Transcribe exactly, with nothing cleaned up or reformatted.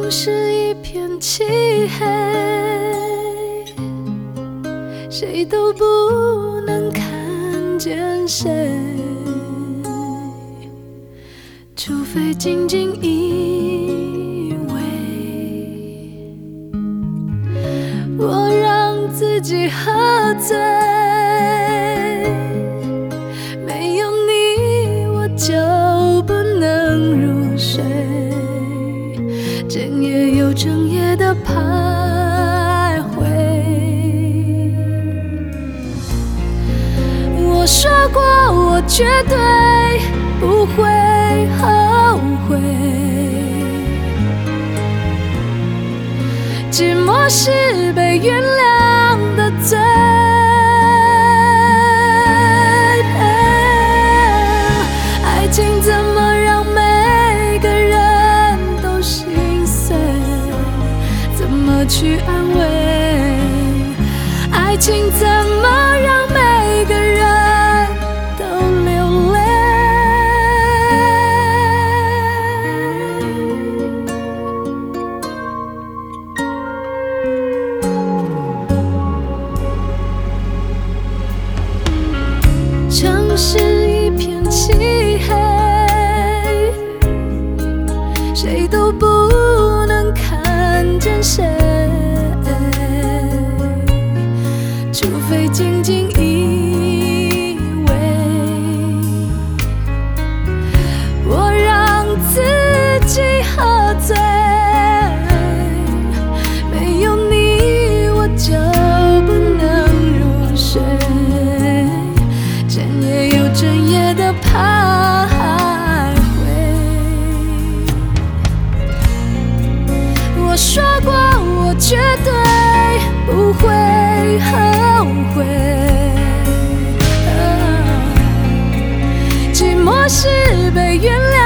是一片漆黑，谁都不能看见谁，除非仅仅以为我让自己喝醉，没有你我就不能入睡，整夜又整夜的徘徊。我说过我绝对不会后悔，寂寞是被原谅的罪。爱情怎么让每个人都心碎？怎么去安慰？爱情怎么让每个人都流泪？城市一片漆黑，谁都不能看见谁，除非仅仅以为我让自己喝醉，没有你我就不能入睡，整夜又整夜的徘徊。我说过我绝对不会后悔，寂寞是被原谅